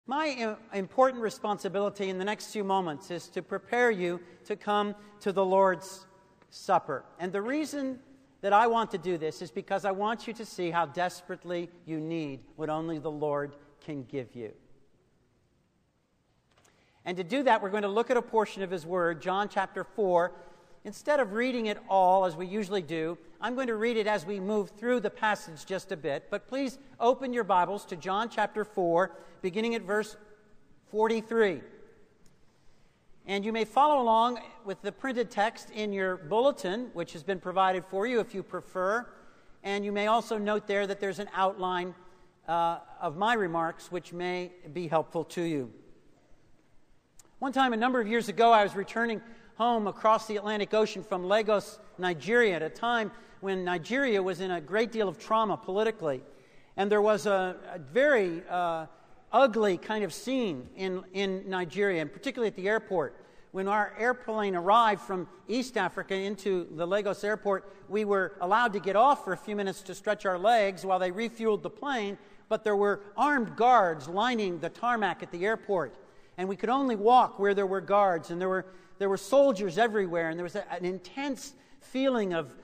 My important responsibility in the next few moments is to prepare you to come to the Lord's Supper. And the reason that I want to do this is because I want you to see how desperately you need what only the Lord can give you. And to do that, we're going to look at a portion of His Word, John chapter 4. Instead of reading it all as we usually do, I'm going to read it as we move through the passage just a bit. But please open your Bibles to John chapter 4, beginning at verse 43. And you may follow along with the printed text in your bulletin, which has been provided for you if you prefer. And you may also note there that there's an outline of my remarks, which may be helpful to you. One time, a number of years ago, I was returning home across the Atlantic Ocean from Lagos, Nigeria, at a time when Nigeria was in a great deal of trauma politically. And there was a very ugly kind of scene in Nigeria, and particularly at the airport. When our airplane arrived from East Africa into the Lagos airport, we were allowed to get off for a few minutes to stretch our legs while they refueled the plane, but there were armed guards lining the tarmac at the airport. And we could only walk where there were guards, and there were soldiers everywhere, and there was an intense feeling of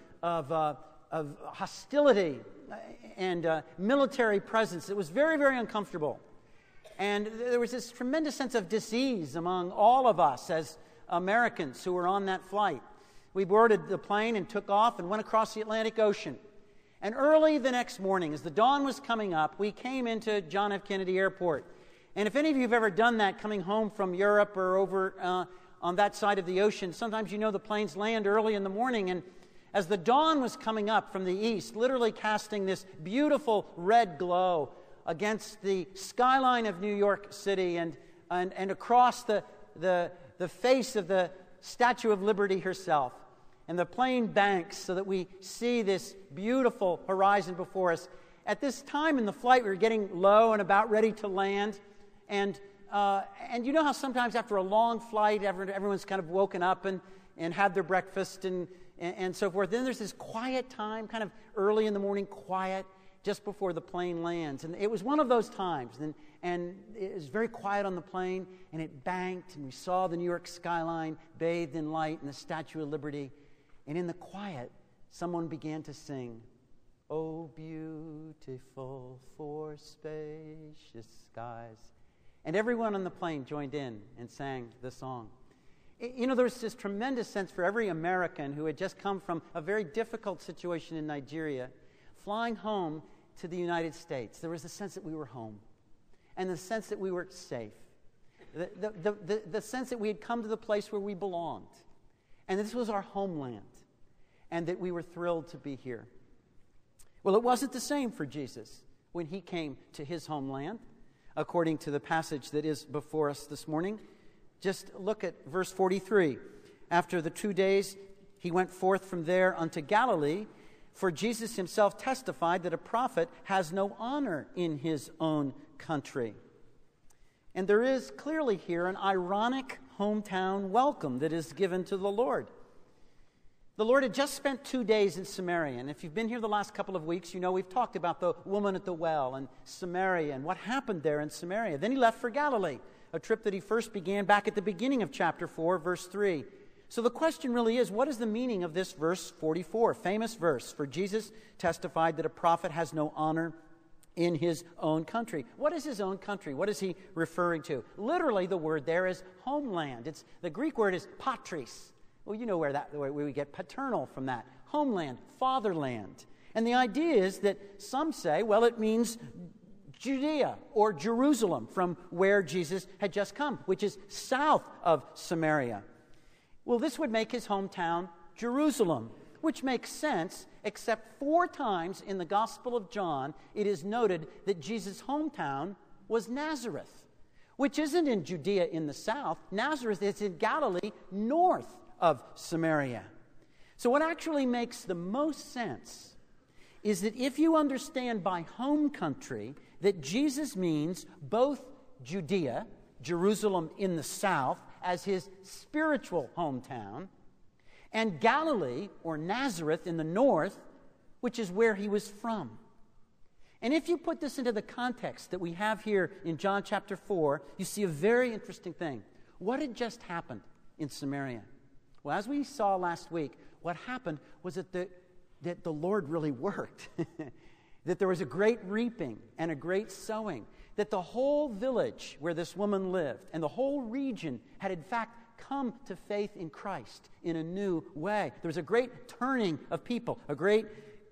hostility and military presence. It was very, very uncomfortable. And there was this tremendous sense of dis-ease among all of us as Americans who were on that flight. We boarded the plane and took off and went across the Atlantic Ocean. And early the next morning, as the dawn was coming up, we came into John F. Kennedy Airport. And if any of you have ever done that, coming home from Europe or over on that side of the ocean, sometimes you know the planes land early in the morning. And as the dawn was coming up from the east, literally casting this beautiful red glow against the skyline of New York City and across the face of the Statue of Liberty herself, and the plane banks so that we see this beautiful horizon before us. At this time in the flight, we were getting low and about ready to land. And you know how sometimes after a long flight, everyone's kind of woken up and had their breakfast and so forth. Then there's this quiet time, kind of early in the morning, quiet, just before the plane lands. And it was one of those times. And it was very quiet on the plane, and it banked, and we saw the New York skyline bathed in light and the Statue of Liberty. And in the quiet, someone began to sing, "Oh, beautiful for spacious skies." And everyone on the plane joined in and sang the song. You know, there was this tremendous sense for every American who had just come from a very difficult situation in Nigeria, flying home to the United States. There was a sense that we were home, and the sense that we were safe, the sense that we had come to the place where we belonged, and this was our homeland, and that we were thrilled to be here. Well, it wasn't the same for Jesus when he came to his homeland, according to the passage that is before us this morning. Just look at verse 43. After the 2 days, he went forth from there unto Galilee, for Jesus himself testified that a prophet has no honor in his own country. And there is clearly here an ironic hometown welcome that is given to the Lord. The Lord had just spent 2 days in Samaria, and if you've been here the last couple of weeks, you know we've talked about the woman at the well and Samaria and what happened there in Samaria. Then he left for Galilee, a trip that he first began back at the beginning of chapter 4, verse 3. So the question really is, what is the meaning of this verse 44, famous verse? For Jesus testified that a prophet has no honor in his own country. What is his own country? What is he referring to? Literally, the word there is homeland. The Greek word is patris. Well, you know where we get paternal from that. Homeland, fatherland. And the idea is that some say, well, it means Judea or Jerusalem, from where Jesus had just come, which is south of Samaria. Well, this would make his hometown Jerusalem, which makes sense, except 4 times in the Gospel of John, it is noted that Jesus' hometown was Nazareth, which isn't in Judea in the south. Nazareth is in Galilee, north of Samaria. So what actually makes the most sense is that if you understand by home country that Jesus means both Judea, Jerusalem in the south, as his spiritual hometown, and Galilee, or Nazareth, in the north, which is where he was from. And if you put this into the context that we have here in John chapter 4, you see a very interesting thing. What had just happened in Samaria? Well, as we saw last week, what happened was that the Lord really worked. That there was a great reaping and a great sowing. That the whole village where this woman lived and the whole region had in fact come to faith in Christ in a new way. There was a great turning of people, a great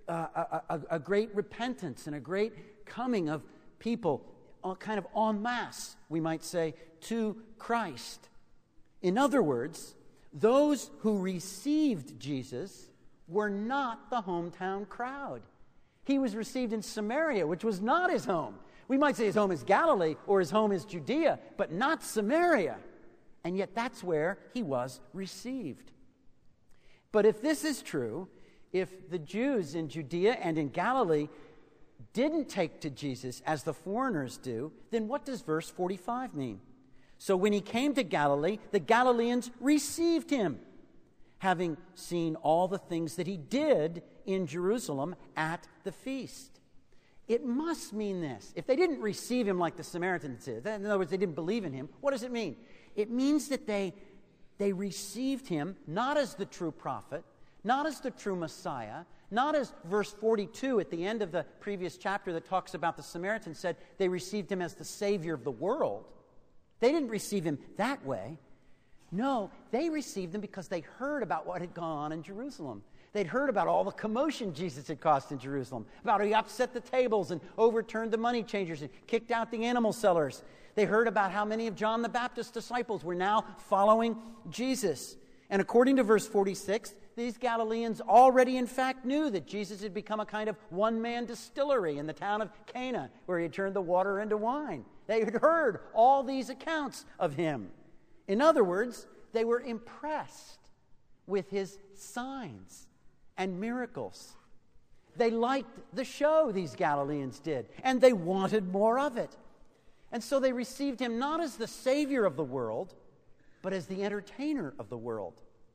repentance and a great coming of people, kind of en masse, we might say, to Christ. In other words, those who received Jesus were not the hometown crowd. He was received in Samaria, which was not his home. We might say his home is Galilee or his home is Judea, but not Samaria. And yet that's where he was received. But if this is true, if the Jews in Judea and in Galilee didn't take to Jesus as the foreigners do, then what does verse 45 mean? So when he came to Galilee, the Galileans received him, having seen all the things that he did in Jerusalem at the feast. It must mean this. If they didn't receive him like the Samaritans did, in other words, they didn't believe in him, what does it mean? It means that they received him not as the true prophet, not as the true Messiah, not as verse 42 at the end of the previous chapter that talks about the Samaritans said they received him as the Savior of the world. They didn't receive him that way. No, they received him because they heard about what had gone on in Jerusalem. They'd heard about all the commotion Jesus had caused in Jerusalem, about how he upset the tables and overturned the money changers and kicked out the animal sellers. They heard about how many of John the Baptist's disciples were now following Jesus. And according to verse 46, these Galileans already in fact knew that Jesus had become a kind of one-man distillery in the town of Cana, where he had turned the water into wine. They had heard all these accounts of him. In other words, they were impressed with his signs and miracles. They liked the show, these Galileans did, and they wanted more of it. And so they received him not as the Savior of the world, but as the entertainer of the world.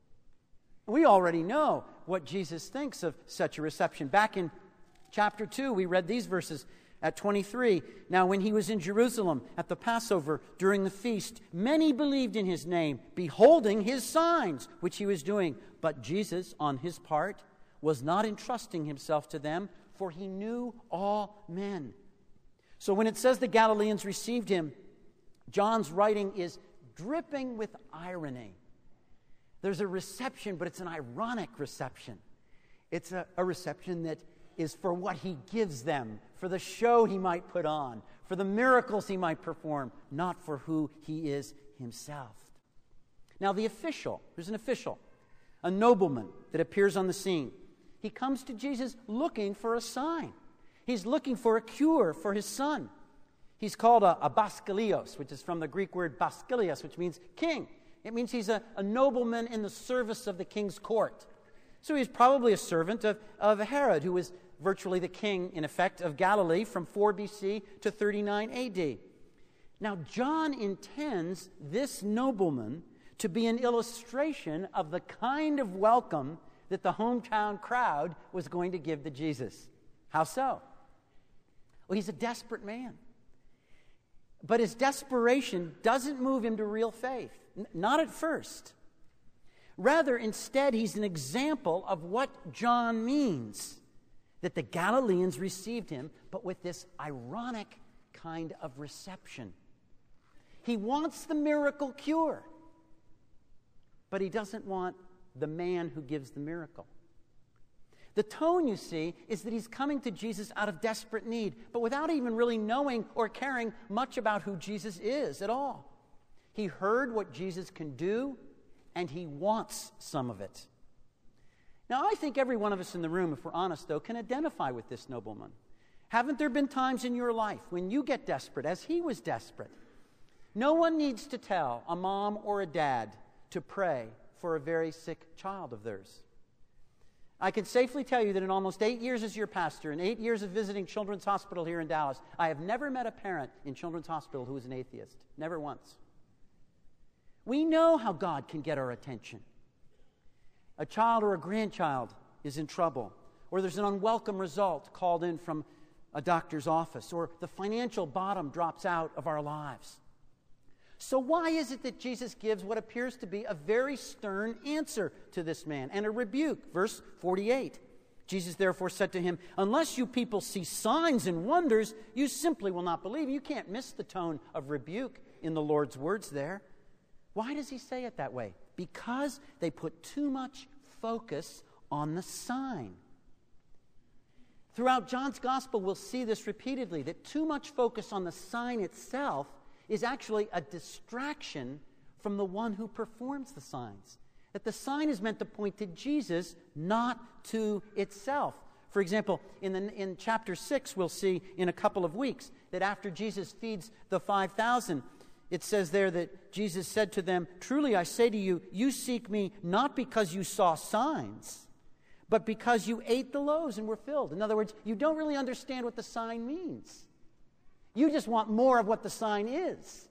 We already know what Jesus thinks of such a reception. Back in chapter 2, we read these verses at 23. Now, when he was in Jerusalem at the Passover during the feast, many believed in his name, beholding his signs, which he was doing. But Jesus, on his part, was not entrusting himself to them, for he knew all men. So when it says the Galileans received him, John's writing is dripping with irony. There's a reception, but it's an ironic reception. It's a reception that is for what he gives them, for the show he might put on, for the miracles he might perform, not for who he is himself. Now the official, there's an official, a nobleman that appears on the scene. He comes to Jesus looking for a sign. He's looking for a cure for his son. He's called a basileos, which is from the Greek word baskilios, which means king. It means he's a nobleman in the service of the king's court. So he's probably a servant of Herod, who was virtually the king, in effect, of Galilee from 4 BC to 39 AD. Now, John intends this nobleman to be an illustration of the kind of welcome that the hometown crowd was going to give to Jesus. How so? Well, he's a desperate man. But his desperation doesn't move him to real faith. Not at first. Rather, instead, he's an example of what John means. That the Galileans received him, but with this ironic kind of reception. He wants the miracle cure. But he doesn't want the man who gives the miracle. The tone, you see, is that he's coming to Jesus out of desperate need, but without even really knowing or caring much about who Jesus is at all. He heard what Jesus can do, and he wants some of it. Now, I think every one of us in the room, if we're honest, though, can identify with this nobleman. Haven't there been times in your life when you get desperate, as he was desperate? No one needs to tell a mom or a dad to pray for a very sick child of theirs. I can safely tell you that in almost 8 years as your pastor and 8 years of visiting Children's Hospital here in Dallas, I have never met a parent in Children's Hospital who is an atheist. Never once. We know how God can get our attention. A child or a grandchild is in trouble, or there's an unwelcome result called in from a doctor's office, or the financial bottom drops out of our lives. So why is it that Jesus gives what appears to be a very stern answer to this man and a rebuke? Verse 48. Jesus therefore said to him, unless you people see signs and wonders, you simply will not believe. You can't miss the tone of rebuke in the Lord's words there. Why does he say it that way? Because they put too much focus on the sign. Throughout John's gospel, we'll see this repeatedly, that too much focus on the sign itself is actually a distraction from the one who performs the signs. That the sign is meant to point to Jesus, not to itself. For example, in chapter 6, we'll see in a couple of weeks that after Jesus feeds the 5,000, it says there that Jesus said to them, truly I say to you, you seek me not because you saw signs, but because you ate the loaves and were filled. In other words, you don't really understand what the sign means. You just want more of what the sign is.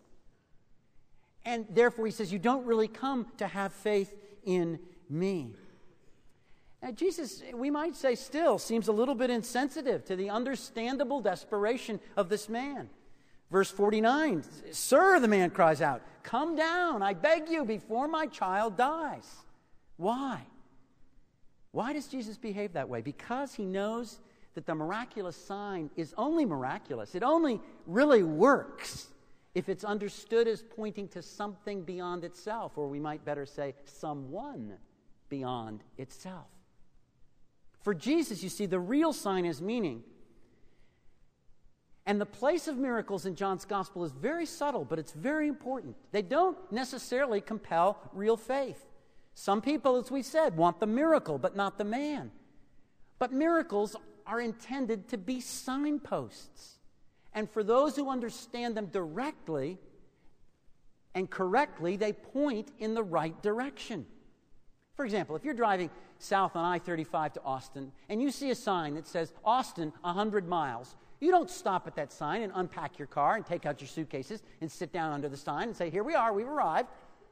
And therefore, he says, you don't really come to have faith in me. Now, Jesus, we might say still, seems a little bit insensitive to the understandable desperation of this man. Verse 49, Sir, the man cries out, come down, I beg you, before my child dies. Why? Why does Jesus behave that way? Because he knows that the miraculous sign is only miraculous. It only really works if it's understood as pointing to something beyond itself, or we might better say someone beyond itself. For Jesus, you see, the real sign has meaning. And the place of miracles in John's gospel is very subtle, but it's very important. They don't necessarily compel real faith. Some people, as we said, want the miracle, but not the man. But miracles are intended to be signposts. And for those who understand them directly and correctly, they point in the right direction. For example, if you're driving south on I-35 to Austin, and you see a sign that says, Austin, 100 miles, you don't stop at that sign and unpack your car and take out your suitcases and sit down under the sign and say, here we are, we've arrived.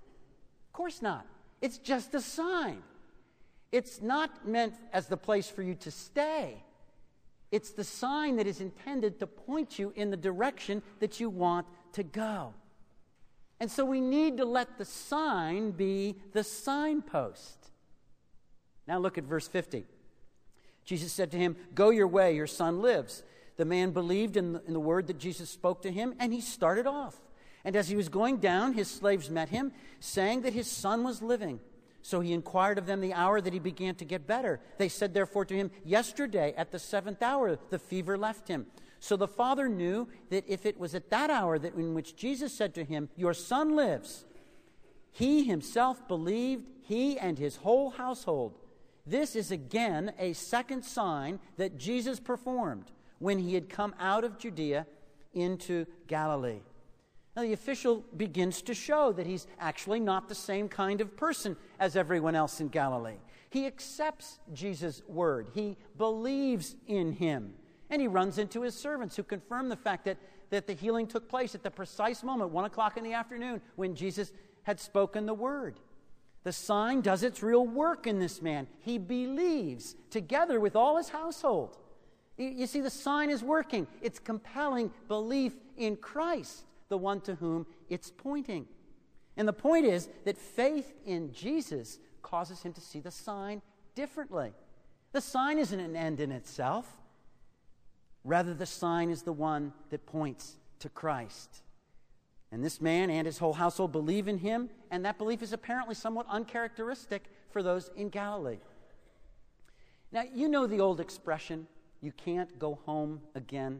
Of course not. It's just a sign. It's not meant as the place for you to stay. It's the sign that is intended to point you in the direction that you want to go. And so we need to let the sign be the signpost. Now look at verse 50. Jesus said to him, go your way, your son lives. The man believed in the word that Jesus spoke to him, and he started off. And as he was going down, his slaves met him, saying that his son was living. So he inquired of them the hour that he began to get better. They said therefore to him, yesterday at the 7th hour the fever left him. So the father knew that if it was at that hour that in which Jesus said to him, your son lives, he himself believed, he and his whole household. This is again a second sign that Jesus performed when he had come out of Judea into Galilee. Now, the official begins to show that he's actually not the same kind of person as everyone else in Galilee. He accepts Jesus' word. He believes in him. And he runs into his servants who confirm the fact that the healing took place at the precise moment, 1 o'clock in the afternoon, when Jesus had spoken the word. The sign does its real work in this man. He believes together with all his household. You see, the sign is working. It's compelling belief in Christ, the one to whom it's pointing. And the point is that faith in Jesus causes him to see the sign differently. The sign isn't an end in itself. Rather, the sign is the one that points to Christ. And this man and his whole household believe in him, and that belief is apparently somewhat uncharacteristic for those in Galilee. Now, you know the old expression, you can't go home again.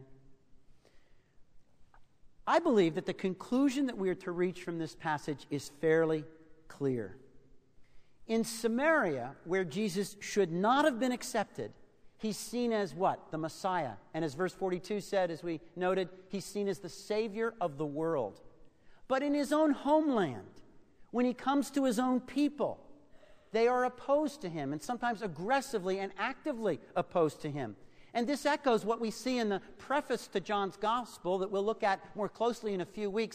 I believe that the conclusion that we are to reach from this passage is fairly clear. In Samaria, where Jesus should not have been accepted, he's seen as what? The Messiah. And as verse 42 said, as we noted, he's seen as the Savior of the world. But in his own homeland, when he comes to his own people, they are opposed to him, and sometimes aggressively and actively opposed to him. And this echoes what we see in the preface to John's Gospel that we'll look at more closely in a few weeks.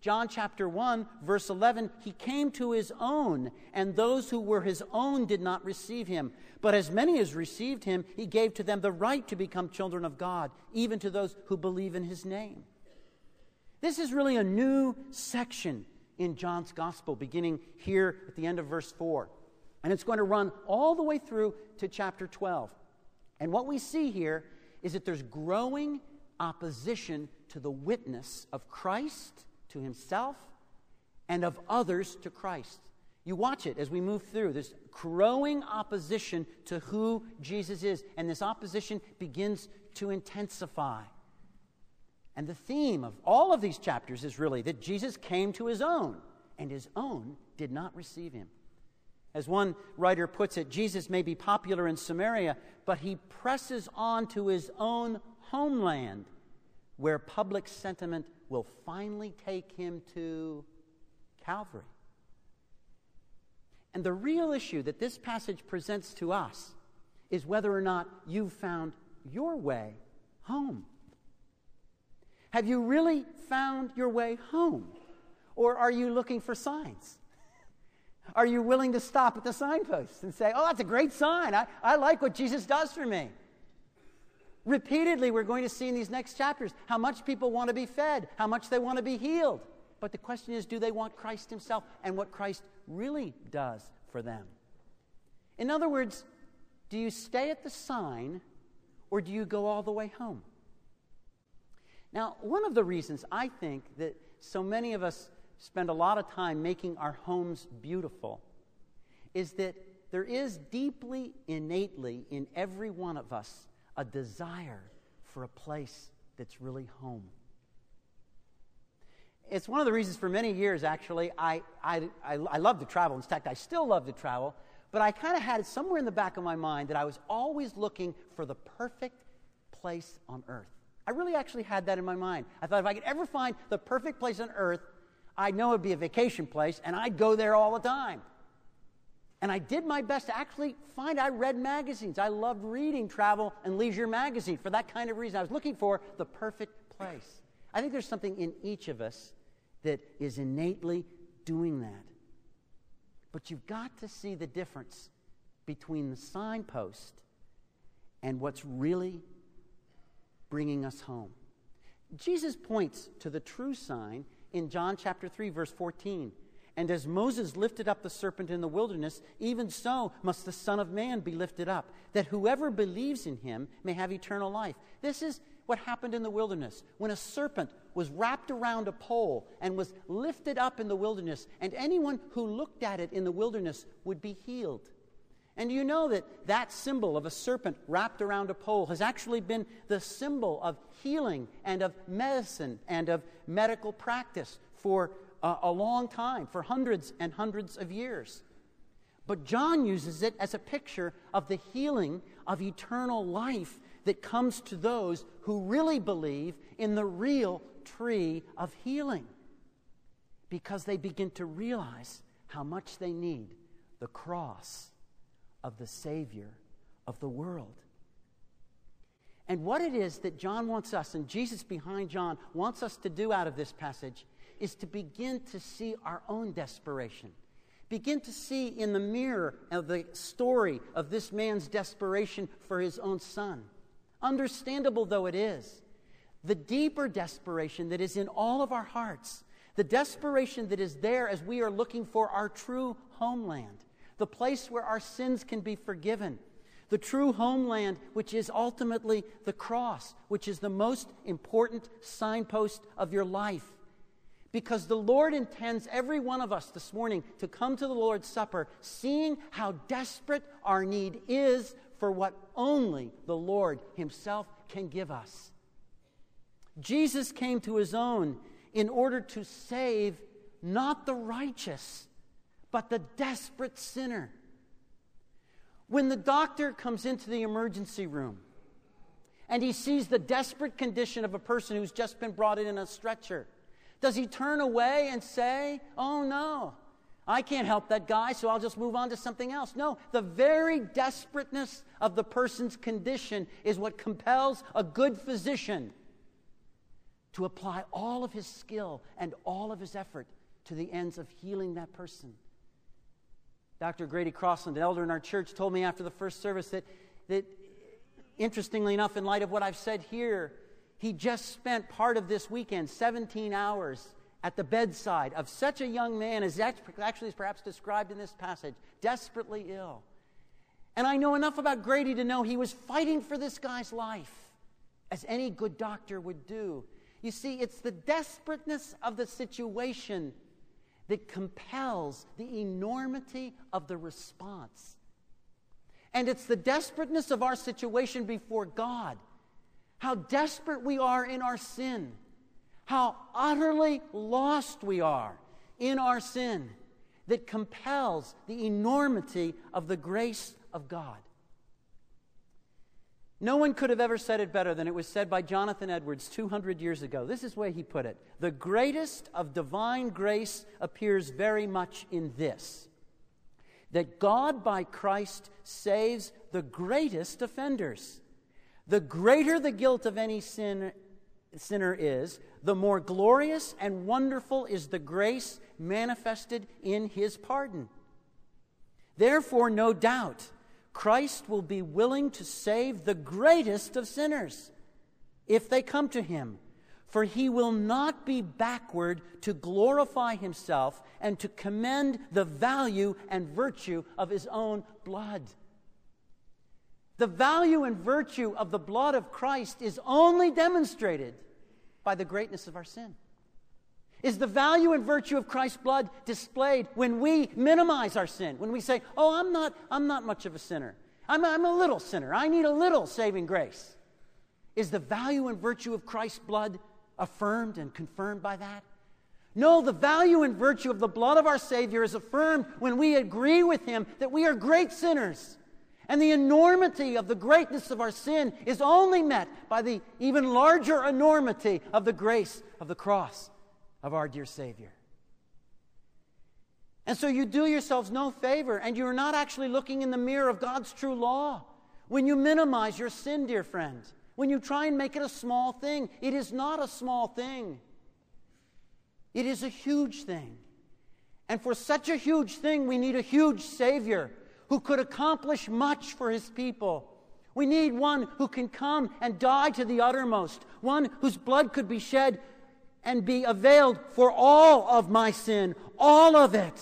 John chapter 1, verse 11, he came to his own, and those who were his own did not receive him. But as many as received him, he gave to them the right to become children of God, even to those who believe in his name. This is really a new section in John's gospel, beginning here at the end of verse 4. And it's going to run all the way through to chapter 12. And what we see here is that there's growing opposition to the witness of Christ to himself and of others to Christ. You watch it as we move through. There's growing opposition to who Jesus is, and this opposition begins to intensify. And the theme of all of these chapters is really that Jesus came to his own, and his own did not receive him. As one writer puts it, Jesus may be popular in Samaria, but he presses on to his own homeland, where public sentiment will finally take him to Calvary. And the real issue that this passage presents to us is whether or not you've found your way home. Have you really found your way home? Or are you looking for signs? Are you willing to stop at the signposts and say, oh, that's a great sign. I like what Jesus does for me. Repeatedly, we're going to see in these next chapters how much people want to be fed, how much they want to be healed. But the question is, do they want Christ himself and what Christ really does for them? In other words, do you stay at the sign or do you go all the way home? Now, one of the reasons I think that so many of us spend a lot of time making our homes beautiful is that there is deeply, innately in every one of us a desire for a place that's really home. It's one of the reasons for many years, actually, I love to travel. In fact, I still love to travel, but I kind of had it somewhere in the back of my mind that I was always looking for the perfect place on earth. I really actually had that in my mind. I thought if I could ever find the perfect place on earth, I know it would be a vacation place, and I'd go there all the time. And I did my best to actually find, I read magazines. I loved reading travel and leisure magazine for that kind of reason. I was looking for the perfect place. I think there's something in each of us that is innately doing that. But you've got to see the difference between the signpost and what's really bringing us home. Jesus points to the true sign in John chapter 3, verse 14. And as Moses lifted up the serpent in the wilderness, even so must the Son of Man be lifted up, that whoever believes in him may have eternal life. This is what happened in the wilderness, when a serpent was wrapped around a pole and was lifted up in the wilderness, and anyone who looked at it in the wilderness would be healed. And you know that that symbol of a serpent wrapped around a pole has actually been the symbol of healing and of medicine and of medical practice for a long time, for hundreds and hundreds of years. But John uses it as a picture of the healing of eternal life that comes to those who really believe in the real tree of healing, because they begin to realize how much they need the cross of the Savior of the world. And what it is that John wants us, and Jesus behind John wants us to do out of this passage, is to begin to see our own desperation. Begin to see in the mirror of the story of this man's desperation for his own son. Understandable though it is, the deeper desperation that is in all of our hearts, the desperation that is there as we are looking for our true homeland, the place where our sins can be forgiven, the true homeland which is ultimately the cross, which is the most important signpost of your life. Because the Lord intends every one of us this morning to come to the Lord's Supper seeing how desperate our need is for what only the Lord himself can give us. Jesus came to his own in order to save not the righteous, but the desperate sinner. When the doctor comes into the emergency room and he sees the desperate condition of a person who's just been brought in a stretcher, does he turn away and say, oh no, I can't help that guy, so I'll just move on to something else? No, the very desperateness of the person's condition is what compels a good physician to apply all of his skill and all of his effort to the ends of healing that person. Dr. Grady Crossland, an elder in our church, told me after the first service that interestingly enough, in light of what I've said here, he just spent part of this weekend, 17 hours, at the bedside of such a young man as actually is perhaps described in this passage, desperately ill. And I know enough about Grady to know he was fighting for this guy's life, as any good doctor would do. You see, it's the desperateness of the situation that compels the enormity of the response. And it's the desperateness of our situation before God, how desperate we are in our sin, how utterly lost we are in our sin, that compels the enormity of the grace of God. No one could have ever said it better than it was said by Jonathan Edwards 200 years ago. This is the way he put it: the greatest of divine grace appears very much in this, that God by Christ saves the greatest offenders. The greater the guilt of any sinner is, the more glorious and wonderful is the grace manifested in his pardon. Therefore, no doubt, Christ will be willing to save the greatest of sinners if they come to him, for he will not be backward to glorify himself and to commend the value and virtue of his own blood. The value and virtue of the blood of Christ is only demonstrated by the greatness of our sin. Is the value and virtue of Christ's blood displayed when we minimize our sin, when we say, "Oh, I'm not much of a sinner. I'm a little sinner. I need a little saving grace"? Is the value and virtue of Christ's blood affirmed and confirmed by that? No, the value and virtue of the blood of our Savior is affirmed when we agree with him that we are great sinners. And the enormity of the greatness of our sin is only met by the even larger enormity of the grace of the cross of our dear Savior. And so you do yourselves no favor, and you're not actually looking in the mirror of God's true law when you minimize your sin, dear friend. When you try and make it a small thing. It is not a small thing. It is a huge thing. And for such a huge thing, we need a huge Savior who could accomplish much for his people. We need one who can come and die to the uttermost, one whose blood could be shed and be availed for all of my sin, all of it.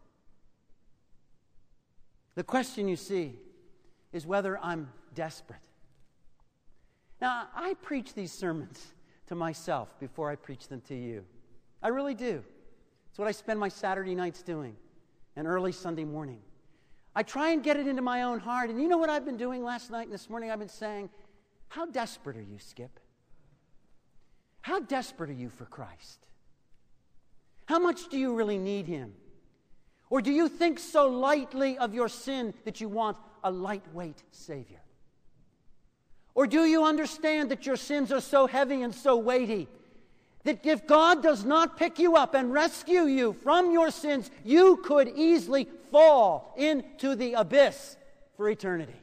The question, you see, is whether I'm desperate. Now, I preach these sermons to myself before I preach them to you. I really do. It's what I spend my Saturday nights doing and early Sunday morning. I try and get it into my own heart. And you know what I've been doing last night and this morning? I've been saying, how desperate are you, Skip? How desperate are you for Christ? How much do you really need him? Or do you think so lightly of your sin that you want a lightweight Savior? Or do you understand that your sins are so heavy and so weighty that if God does not pick you up and rescue you from your sins, you could easily fall into the abyss for eternity?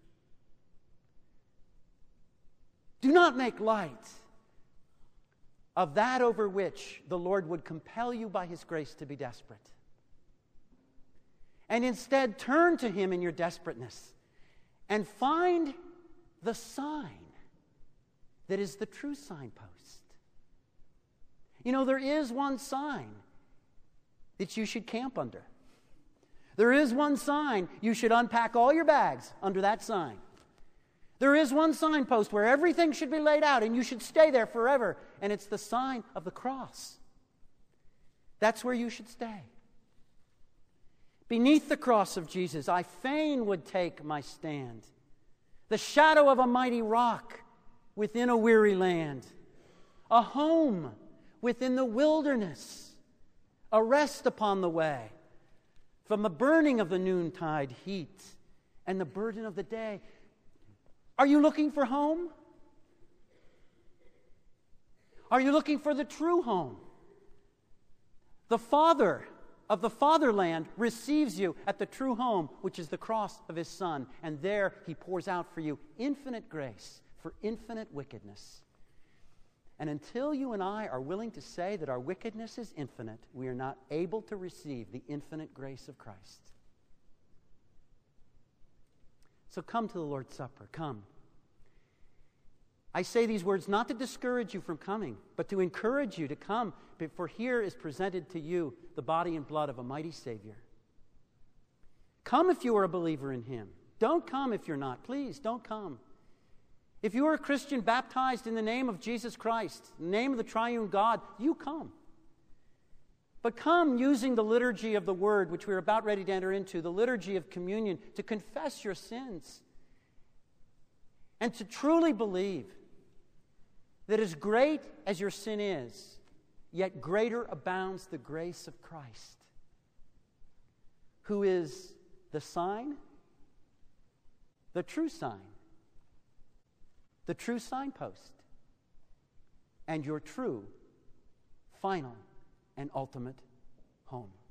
Do not make light of that over which the Lord would compel you by his grace to be desperate. And instead turn to him in your desperateness and find the sign that is the true signpost. You know, there is one sign that you should camp under. There is one sign you should unpack all your bags under that sign. There is one signpost where everything should be laid out and you should stay there forever, and it's the sign of the cross. That's where you should stay. Beneath the cross of Jesus, I fain would take my stand. The shadow of a mighty rock within a weary land. A home within the wilderness. A rest upon the way from the burning of the noontide heat and the burden of the day. Are you looking for home? Are you looking for the true home? The Father of the fatherland receives you at the true home, which is the cross of his Son. And there he pours out for you infinite grace for infinite wickedness. And until you and I are willing to say that our wickedness is infinite, we are not able to receive the infinite grace of Christ. So come to the Lord's Supper. Come. I say these words not to discourage you from coming, but to encourage you to come, for here is presented to you the body and blood of a mighty Savior. Come if you are a believer in Him. Don't come if you're not. Please, don't come. If you are a Christian baptized in the name of Jesus Christ, in the name of the triune God, you come. But come using the liturgy of the Word, which we're about ready to enter into, the liturgy of communion, to confess your sins and to truly believe that as great as your sin is, yet greater abounds the grace of Christ, who is the sign, the true signpost, and your true, final, and ultimate home.